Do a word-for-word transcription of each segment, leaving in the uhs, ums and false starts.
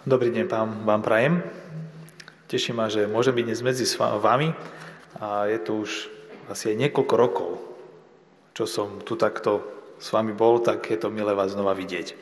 Dobrý deň vám, vám prajem. Teší ma, že môžem byť dnes medzi vami a je to už asi aj niekoľko rokov, čo som tu takto s vami bol, tak je to milé vás znova vidieť.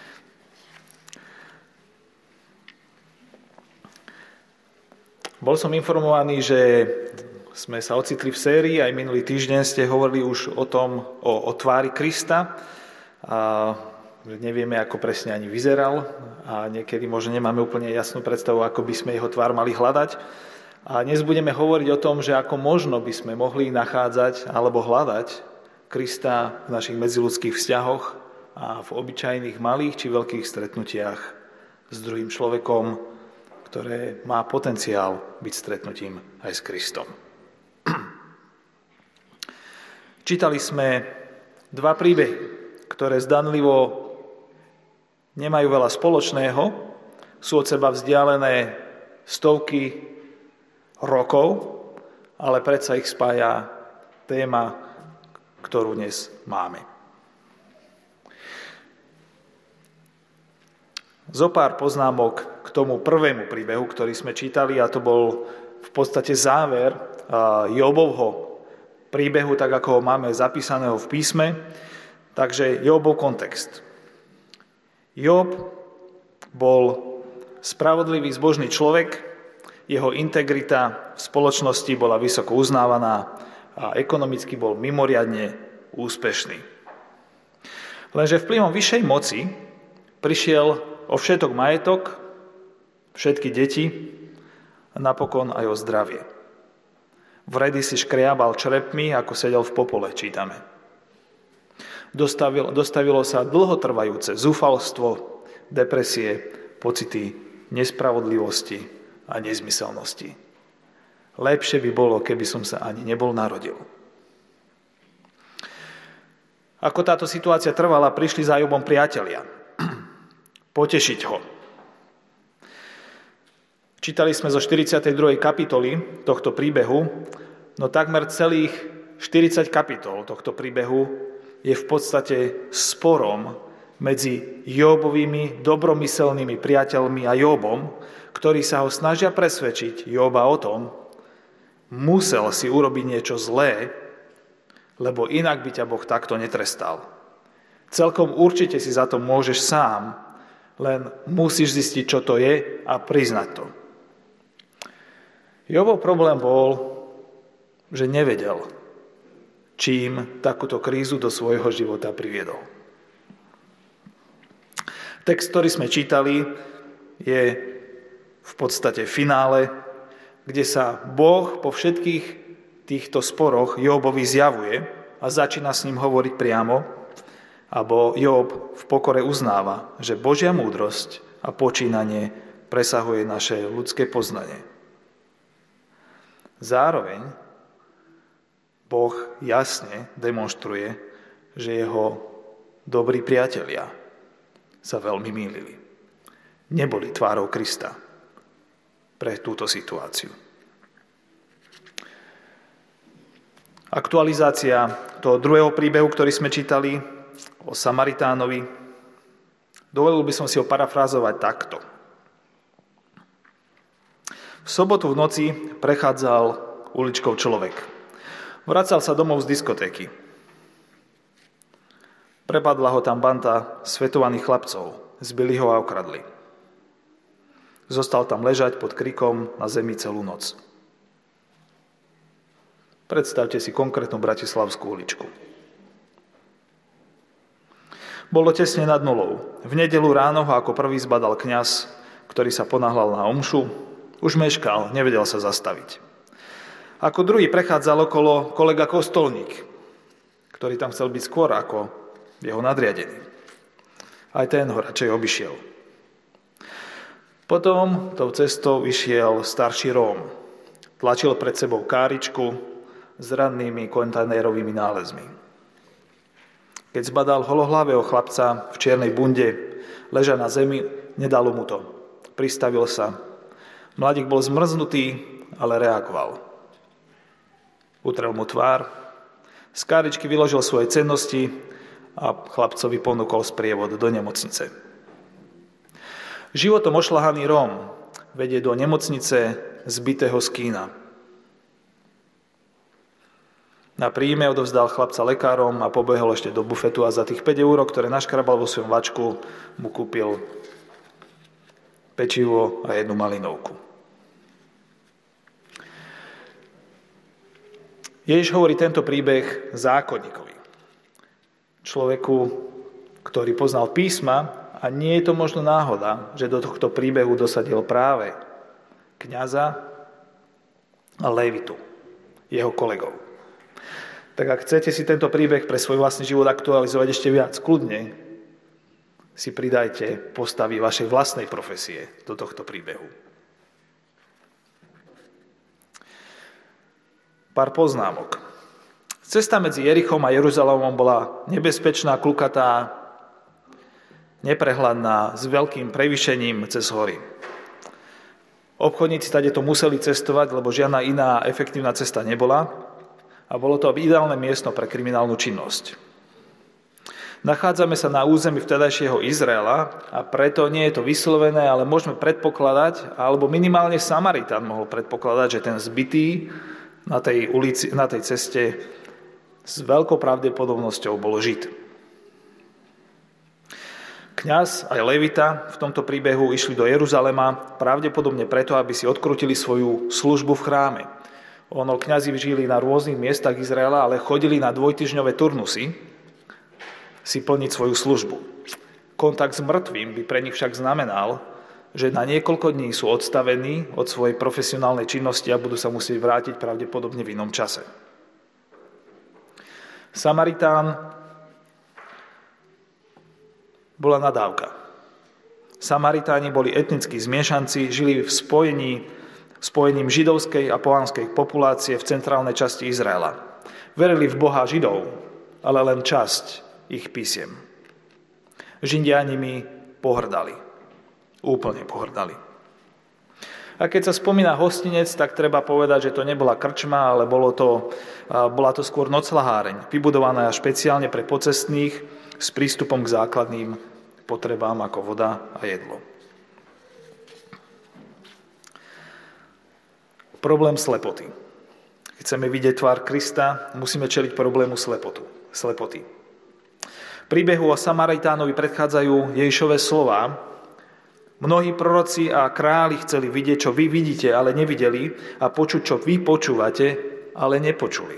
Bol som informovaný, že sme sa ocitli v sérii, aj minulý týždeň ste hovorili už o tom, o, o tvári Krista, a že nevieme, ako presne ani vyzeral a niekedy možno nemáme úplne jasnú predstavu, ako by sme jeho tvár mali hľadať. A dnes budeme hovoriť o tom, že ako možno by sme mohli nachádzať alebo hľadať Krista v našich medziľudských vzťahoch a v obyčajných malých či veľkých stretnutiach s druhým človekom, ktoré má potenciál byť stretnutím aj s Kristom. Čítali sme dva príbehy, ktoré zdanlivo nemajú veľa spoločného, sú od seba vzdialené stovky rokov, ale predsa ich spája téma, ktorú dnes máme. Zopár poznámok k tomu prvému príbehu, ktorý sme čítali, a to bol v podstate záver Jobovho príbehu, tak ako ho máme zapísaného v písme. Takže Jobov kontext. Job bol spravodlivý, zbožný človek, jeho integrita v spoločnosti bola vysoko uznávaná a ekonomicky bol mimoriadne úspešný. Lenže vplyvom vyššej moci prišiel o všetok majetok, všetky deti a napokon aj o zdravie. Vredy si škriabal črepmi, ako sedel v popole, čítame. Dostavilo, dostavilo sa dlhotrvajúce zúfalstvo, depresie, pocity nespravodlivosti a nezmyselnosti. Lepšie by bolo, keby som sa ani nebol narodil. Ako táto situácia trvala, prišli za Jobom priatelia. Potešiť ho. Čítali sme zo štyridsiatej druhej kapitoly tohto príbehu, no takmer celých štyridsať kapitol tohto príbehu je v podstate sporom medzi Jobovými dobromyselnými priateľmi a Jobom, ktorí sa ho snažia presvedčiť Joba o tom, musel si urobiť niečo zlé, lebo inak by ťa Boh takto netrestal. Celkom určite si za to môžeš sám, len musíš zistiť, čo to je a priznať to. Jobov problém bol, že nevedel, čím takúto krízu do svojho života priviedol. Text, ktorý sme čítali, je v podstate finále, kde sa Boh po všetkých týchto sporoch Jobovi zjavuje a začína s ním hovoriť priamo, abo Job v pokore uznáva, že Božia múdrosť a počínanie presahuje naše ľudské poznanie. Zároveň Boh jasne demonstruje, že jeho dobrí priatelia sa veľmi mýlili. Neboli tvárou Krista pre túto situáciu. Aktualizácia toho druhého príbehu, ktorý sme čítali o Samaritánovi, dovolil by som si ho parafrázovať takto. V sobotu v noci prechádzal uličkou človek. Vracal sa domov z diskotéky. Prepadla ho tam banda svetovaných chlapcov. Zbili ho a okradli. Zostal tam ležať pod krikom na zemi celú noc. Predstavte si konkrétnu bratislavskú uličku. Bolo tesne nad nulou. V nedeľu ráno ho ako prvý zbadal kňaz, ktorý sa ponáhľal na omšu. Už meškal, nevedel sa zastaviť. Ako druhý prechádzal okolo kolega Kostolník, ktorý tam chcel byť skôr ako jeho nadriadený. Aj ten ho radšej obišiel. Potom tou cestou išiel starší Róm. Tlačil pred sebou káričku s rannými kontajnerovými nálezmi. Keď zbadal holohlavého chlapca v čiernej bunde, leža na zemi, nedalo mu to. Pristavil sa. Mladík bol zmrznutý, ale reagoval. Utrel mu tvár, z káričky vyložil svoje cennosti a chlapcovi ponúkol sprievod do nemocnice. Životom ošľahaný Róm vedie do nemocnice zbitého skína. Na príjme odovzdal chlapca lekárom a pobehol ešte do bufetu a za tých päť eur, ktoré naškrabal vo svojom vačku, mu kúpil pečivo a jednu malinovku. Ježiš hovorí tento príbeh zákonníkovi. Človeku, ktorý poznal písma, a nie je to možno náhoda, že do tohto príbehu dosadil práve kňaza a Lévitu, jeho kolegov. Tak ak chcete si tento príbeh pre svoj vlastný život aktualizovať ešte viac, kľudne si pridajte postavy vašej vlastnej profesie do tohto príbehu. Pár poznámok. Cesta medzi Jerichom a Jeruzalémom bola nebezpečná, klukatá, neprehľadná, s veľkým prevýšením cez hory. Obchodníci tady to museli cestovať, lebo žiadna iná efektívna cesta nebola, a bolo to ideálne miesto pre kriminálnu činnosť. Nachádzame sa na území vtedajšieho Izraela a preto nie je to vyslovené, ale môžeme predpokladať, alebo minimálne Samaritán mohol predpokladať, že ten zbitý na tej ulici, na tej ceste s veľkou pravdepodobnosťou bol Žid. Kňaz aj Levita v tomto príbehu išli do Jeruzalema pravdepodobne preto, aby si odkrutili svoju službu v chráme. Ono, kňazi žili na rôznych miestach Izraela, ale chodili na dvojtyžňové turnusy si plniť svoju službu. Kontakt s mŕtvým by pre nich však znamenal, že na niekoľko dní sú odstavení od svojej profesionálnej činnosti a budú sa musieť vrátiť pravdepodobne v inom čase. Samaritán bola nadávka. Samaritáni boli etnickí zmiešanci, žili v spojení spojením židovskej a pohanskej populácie v centrálnej časti Izraela. Verili v Boha Židov, ale len časť ich písiem. Židia nimi pohrdali. Úplne pohrdali. A keď sa spomína hostinec, tak treba povedať, že to nebola krčma, ale bolo to, bola to skôr nocľaháreň, vybudovaná špeciálne pre pocestných s prístupom k základným potrebám ako voda a jedlo. Problém slepoty. Chceme vidieť tvár Krista, musíme čeliť problému slepotu, slepoty. Príbehu o Samaritánovi predchádzajú Ježišove slová. Mnohí proroci a králi chceli vidieť, čo vy vidíte, ale nevideli, a počuť, čo vy počúvate, ale nepočuli.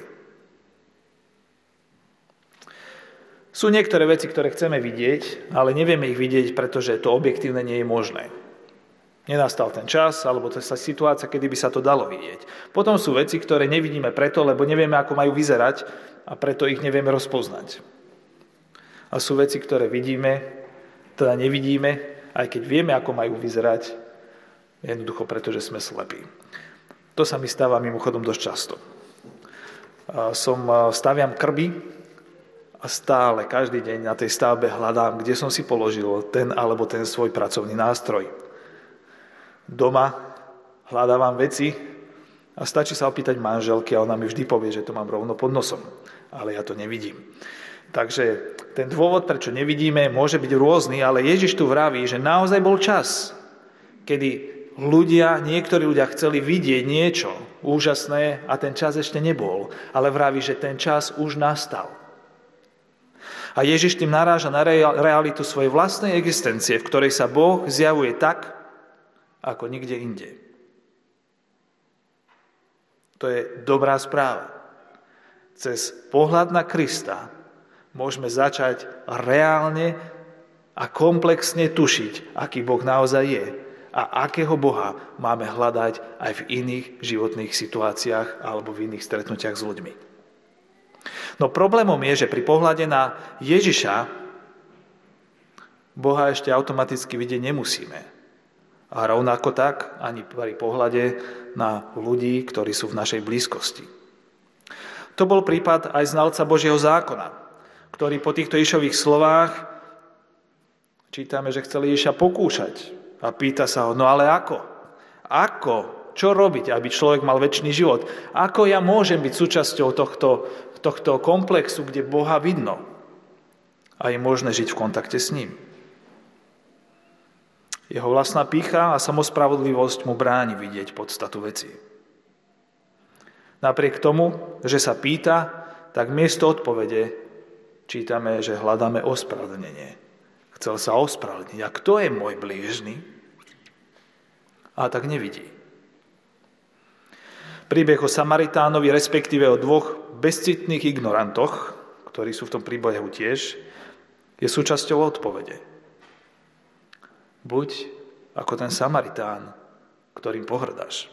Sú niektoré veci, ktoré chceme vidieť, ale nevieme ich vidieť, pretože to objektívne nie je možné. Nenastal ten čas, alebo to je situácia, kedy by sa to dalo vidieť. Potom sú veci, ktoré nevidíme preto, lebo nevieme, ako majú vyzerať a preto ich nevieme rozpoznať. A sú veci, ktoré vidíme, teda nevidíme, aj keď vieme, ako majú vyzerať, jednoducho preto, že sme slepí. To sa mi stáva mimochodom dosť často. Som, staviam krby a stále, každý deň na tej stavbe hľadám, kde som si položil ten alebo ten svoj pracovný nástroj. Doma hľadávam veci a stačí sa opýtať manželky a ona mi vždy povie, že to mám rovno pod nosom. Ale ja to nevidím. Takže ten dôvod, prečo nevidíme, môže byť rôzny, ale Ježiš tu vraví, že naozaj bol čas, kedy ľudia, niektorí ľudia chceli vidieť niečo úžasné a ten čas ešte nebol. Ale vraví, že ten čas už nastal. A Ježiš tým naráža na realitu svojej vlastnej existencie, v ktorej sa Boh zjavuje tak, ako nikde inde. To je dobrá správa. Cez pohľad na Krista môžeme začať reálne a komplexne tušiť, aký Boh naozaj je a akého Boha máme hľadať aj v iných životných situáciách alebo v iných stretnutiach s ľuďmi. No problémom je, že pri pohľade na Ježiša Boha ešte automaticky vidieť nemusíme. A rovnako tak ani pri pohľade na ľudí, ktorí sú v našej blízkosti. To bol prípad aj znalca Božieho zákona, ktorý po týchto Ježišových slovách čítame, že chcel Ježiša pokúšať a pýta sa ho, no ale ako? Ako? Čo robiť, aby človek mal večný život? Ako ja môžem byť súčasťou tohto, tohto komplexu, kde Boha vidno? A je možné žiť v kontakte s ním. Jeho vlastná pýcha a samospravodlivosť mu bráni vidieť podstatu veci. Napriek tomu, že sa pýta, tak miesto odpovede čítame, že hľadáme ospravedlnenie. Chcel sa ospravedlniť. A kto je môj blížny? A tak nevidí. Príbeh o Samaritánovi, respektíve o dvoch bezcitných ignorantoch, ktorí sú v tom príbehu tiež, je súčasťou odpovede. Buď ako ten Samaritán, ktorým pohrdáš.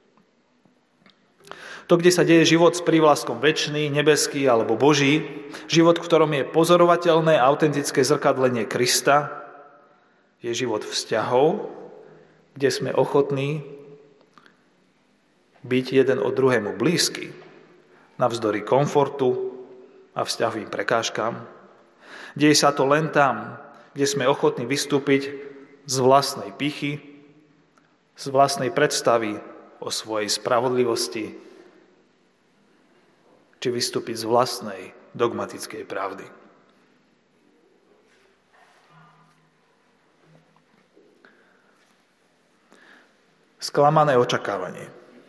To, kde sa deje život s prívlastkom večný, nebeský alebo Boží, život, v ktorom je pozorovateľné a autentické zrkadlenie Krista, je život vzťahov, kde sme ochotní byť jeden od druhému blízky, navzdory komfortu a vzťahovým prekážkam. Deje sa to len tam, kde sme ochotní vystúpiť z vlastnej pýchy, z vlastnej predstavy o svojej spravodlivosti, či vystúpiť z vlastnej dogmatickej pravdy. Sklamané očakávanie.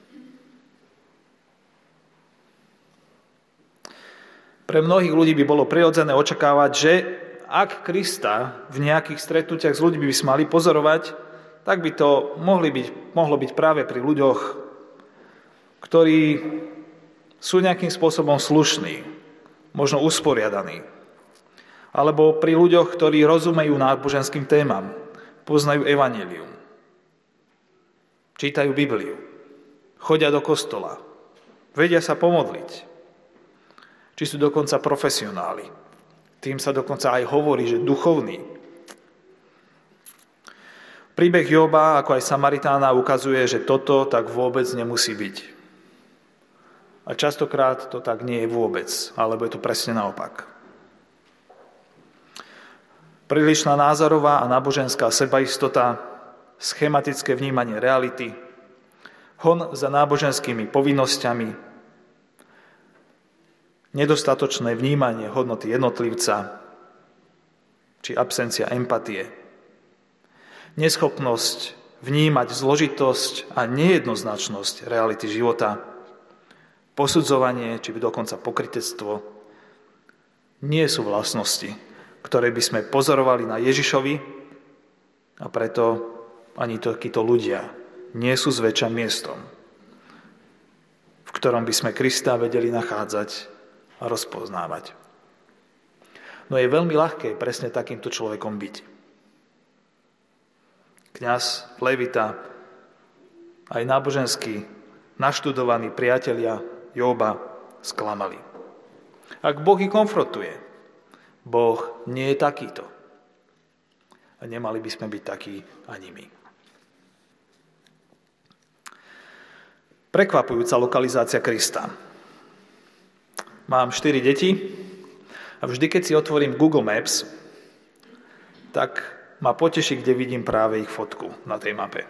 Pre mnohých ľudí by bolo prirodzené očakávať, že ak Krista v nejakých stretnutiach s ľuďmi by sme mali pozorovať, tak by to mohli byť, mohlo byť práve pri ľuďoch, ktorí sú nejakým spôsobom slušní, možno usporiadaní. Alebo pri ľuďoch, ktorí rozumejú náboženským témam, poznajú evanjelium, čítajú Bibliu, chodia do kostola, vedia sa pomodliť, či sú dokonca profesionáli. Tým sa dokonca aj hovorí, že duchovní. Príbeh Joba, ako aj Samaritána, ukazuje, že toto tak vôbec nemusí byť. A častokrát to tak nie je vôbec, alebo je to presne naopak. Prílišná názorová a náboženská sebaistota, schematické vnímanie reality, hon za náboženskými povinnosťami, nedostatočné vnímanie hodnoty jednotlivca, či absencia empatie, neschopnosť vnímať zložitosť a nejednoznačnosť reality života, posudzovanie, či dokonca pokrytectvo, nie sú vlastnosti, ktoré by sme pozorovali na Ježišovi a preto ani takíto ľudia nie sú zväčša miestom, v ktorom by sme Krista vedeli nachádzať a rozpoznávať. No je veľmi ľahké presne takýmto človekom byť. Kňaz, levita, aj náboženskí naštudovaní priatelia Joba sklamali. Ak Boh ich konfrontuje, Boh nie je takýto. A nemali by sme byť takí ani my. Prekvapujúca lokalizácia Krista. Mám štyri deti a vždy, keď si otvorím Google Maps, tak ma poteší, kde vidím práve ich fotku na tej mape.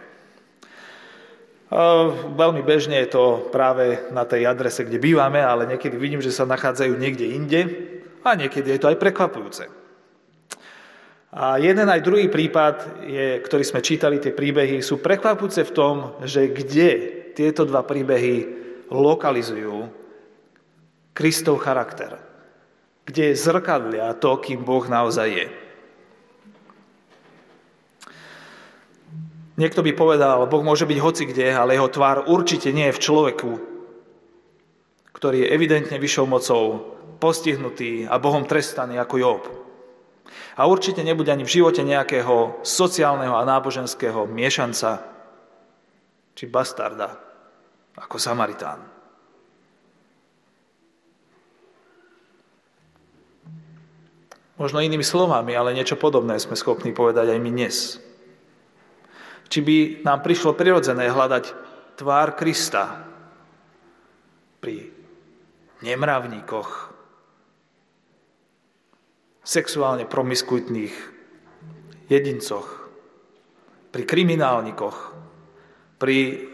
Veľmi bežne je to práve na tej adrese, kde bývame, ale niekedy vidím, že sa nachádzajú niekde inde a niekedy je to aj prekvapujúce. A jeden aj druhý prípad, je, ktorý sme čítali, tie príbehy, sú prekvapujúce v tom, že kde tieto dva príbehy lokalizujú Kristov charakter, kde zrkadlia to, kým Boh naozaj je. Niekto by povedal, Boh môže byť hocikde, ale jeho tvár určite nie je v človeku, ktorý je evidentne vyššou mocou, postihnutý a Bohom trestaný ako Job. A určite nebude ani v živote nejakého sociálneho a náboženského miešanca či bastarda ako Samaritán. Možno inými slovami, ale niečo podobné sme schopní povedať aj my dnes. Či by nám prišlo prirodzené hľadať tvár Krista pri nemravníkoch, sexuálne promiskuitných jedincoch, pri kriminálnikoch, pri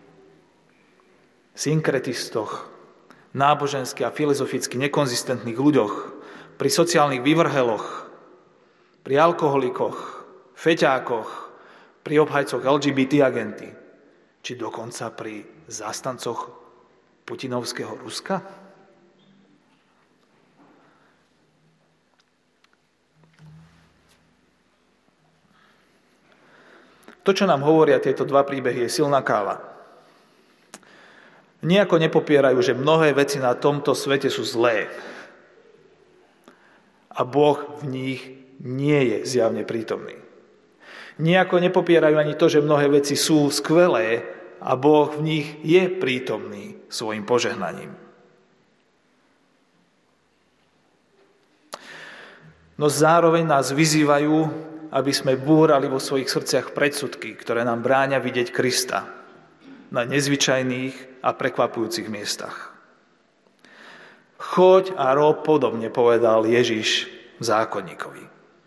synkretistoch, nábožensky a filozoficky nekonzistentných ľuďoch, pri sociálnych vyvrheloch, pri alkoholikoch, feťákoch, pri obhajcoch el gé bé té agenty, či dokonca pri zástancoch putinovského Ruska? To, čo nám hovoria tieto dva príbehy, je silná káva. Nijako nepopierajú, že mnohé veci na tomto svete sú zlé. A Boh v nich nie je zjavne prítomný. Nijako nepopierajú ani to, že mnohé veci sú skvelé a Boh v nich je prítomný svojim požehnaním. No zároveň nás vyzývajú, aby sme búrali vo svojich srdciach predsudky, ktoré nám bráňa vidieť Krista na nezvyčajných a prekvapujúcich miestach. Choď a rob podobne, povedal Ježiš zákonníkovi.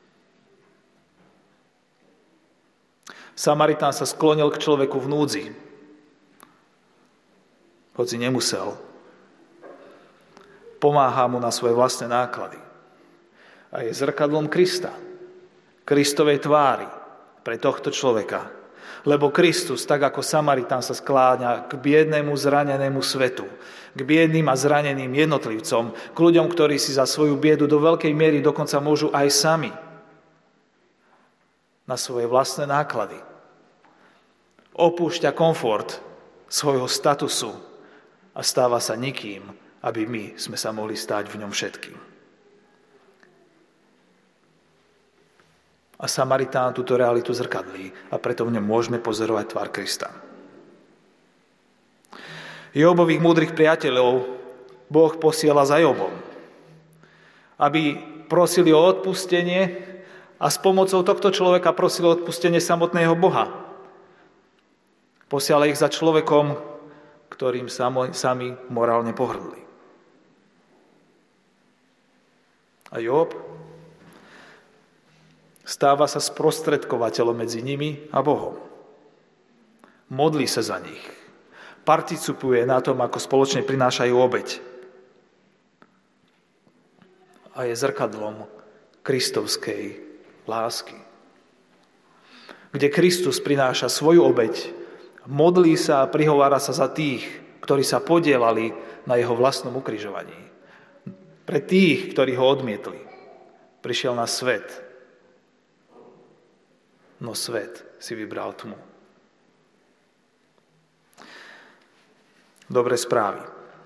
Samaritán sa sklonil k človeku v núdzi, hoci nemusel. Pomáha mu na svoje vlastné náklady. A je zrkadlom Krista, Kristovej tvári pre tohto človeka. Lebo Kristus, tak ako Samaritán, sa skláňa k biednému, zranenému svetu, k biedným a zraneným jednotlivcom, k ľuďom, ktorí si za svoju biedu do veľkej miery dokonca môžu aj sami na svoje vlastné náklady. Opúšťa komfort svojho statusu a stáva sa nikým, aby my sme sa mohli stáť v ňom všetkým. A Samaritán túto realitu zrkadlí a preto v ňom môžeme pozorovať tvár Krista. Jobových múdrych priateľov Boh posiela za Jobom, aby prosili o odpustenie a s pomocou tohto človeka prosili o odpustenie samotného Boha. Posiela ich za človekom, ktorým sami morálne pohrdli. A Job stáva sa sprostredkovateľom medzi nimi a Bohom. Modlí sa za nich. Participuje na tom, ako spoločne prinášajú obeť. A je zrkadlom kristovskej lásky. Kde Kristus prináša svoju obeť, modlí sa a prihovára sa za tých, ktorí sa podielali na jeho vlastnom ukrižovaní. Pre tých, ktorí ho odmietli, prišiel na svet, no svet si vybral tmu. Dobré správy.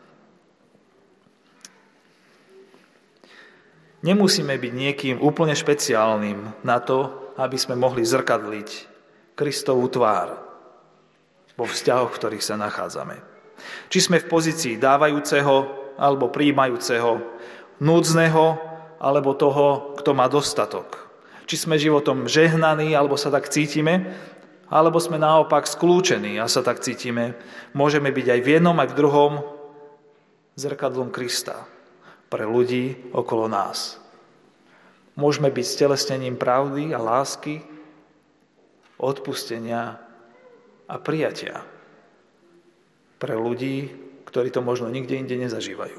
Nemusíme byť niekým úplne špeciálnym na to, aby sme mohli zrkadliť Kristovú tvár vo vzťahoch, v ktorých sa nachádzame. Či sme v pozícii dávajúceho alebo prijímajúceho, núdzneho alebo toho, kto má dostatok. Či sme životom žehnaní, alebo sa tak cítime, alebo sme naopak skľúčení a sa tak cítime. Môžeme byť aj v jednom, aj v druhom zrkadlom Krista pre ľudí okolo nás. Môžeme byť stelesnením pravdy a lásky, odpustenia a prijatia pre ľudí, ktorí to možno nikde inde nezažívajú.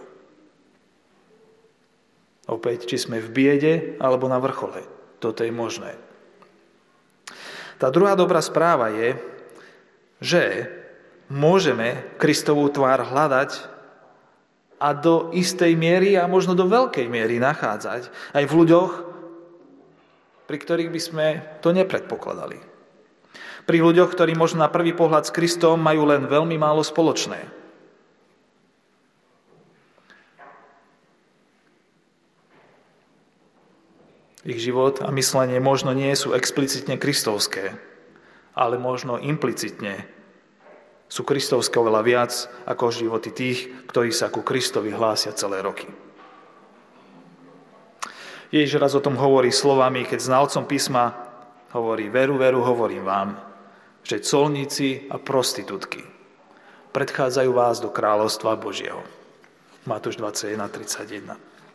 Opäť, či sme v biede, alebo na vrchole. Toto je možné. Tá druhá dobrá správa je, že môžeme Kristovú tvár hľadať a do istej miery a možno do veľkej miery nachádzať aj v ľuďoch, pri ktorých by sme to nepredpokladali. Pri ľuďoch, ktorí možno na prvý pohľad s Kristom majú len veľmi málo spoločné. Ich život a myslenie možno nie sú explicitne kristovské, ale možno implicitne sú kristovské oveľa viac ako životy tých, ktorí sa ku Kristovi hlásia celé roky. Ježiš raz o tom hovorí slovami, keď znalcom písma hovorí: veru, veru, hovorím vám, že colníci a prostitútky predchádzajú vás do kráľovstva Božieho. Matúš dvadsaťjeden tridsaťjeden.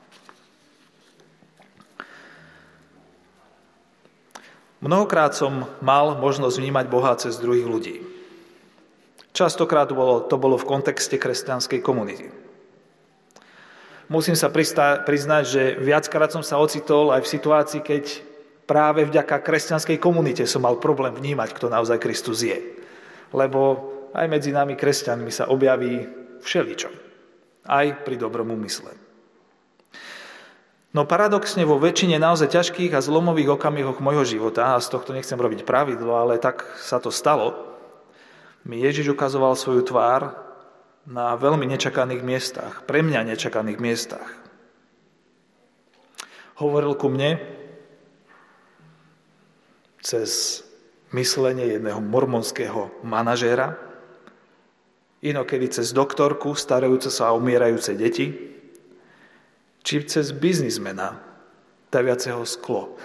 Mnohokrát som mal možnosť vnímať Boha cez druhých ľudí. Častokrát bolo, to bolo v kontexte kresťanskej komunity. Musím sa priznať, že viackrát som sa ocitol aj v situácii, keď práve vďaka kresťanskej komunite som mal problém vnímať, kto naozaj Kristus je. Lebo aj medzi nami kresťanmi sa objaví všeličo. Aj pri dobrom úmysle. No paradoxne vo väčšine naozaj ťažkých a zlomových okamihoch môjho života, a z tohto nechcem robiť pravidlo, ale tak sa to stalo, mi Ježiš ukazoval svoju tvár na veľmi nečakaných miestach, pre mňa nečakaných miestach. Hovoril ku mne cez myslenie jedného mormonského manažéra, inokedy cez doktorku starajúce sa o umierajúce deti, či cez biznismena taviaceho sklo.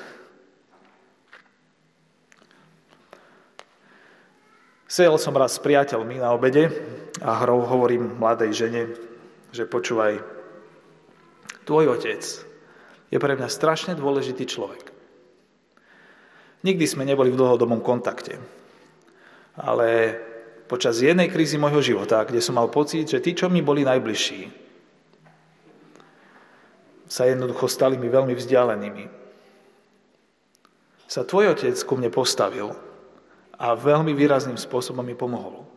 Sedel som raz s priateľmi na obede a hrou hovorím mladej žene, že počúvaj, tvoj otec je pre mňa strašne dôležitý človek. Nikdy sme neboli v dlhodobom kontakte, ale počas jednej krízy môjho života, kde som mal pocit, že tí, čo mi boli najbližší, sa jednoducho stali mi veľmi vzdialenými, sa tvoj otec ku mne postavil a veľmi výrazným spôsobom mi pomohol.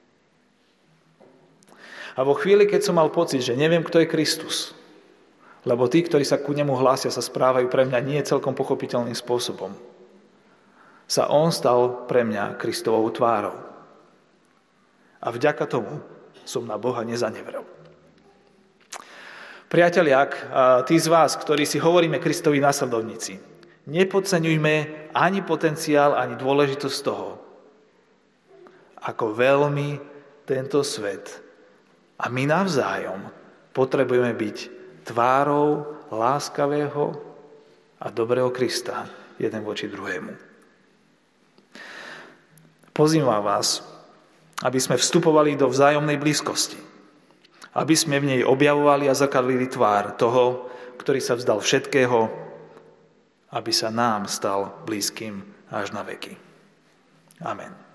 A vo chvíli, keď som mal pocit, že neviem, kto je Kristus, lebo tí, ktorí sa ku nemu hlásia, sa správajú pre mňa nie celkom pochopiteľným spôsobom, sa on stal pre mňa Kristovou tvárou. A vďaka tomu som na Boha nezanevrel. Priatelia, tí z vás, ktorí si hovoríme Kristovi nasledovníci, nepodceňujme ani potenciál, ani dôležitosť toho, ako veľmi tento svet a my navzájom potrebujeme byť tvárou láskavého a dobrého Krista jeden voči druhému. Pozývam vás, aby sme vstupovali do vzájomnej blízkosti, aby sme v nej objavovali a zrkadlili tvár toho, ktorý sa vzdal všetkého, aby sa nám stal blízkym až na veky. Amen.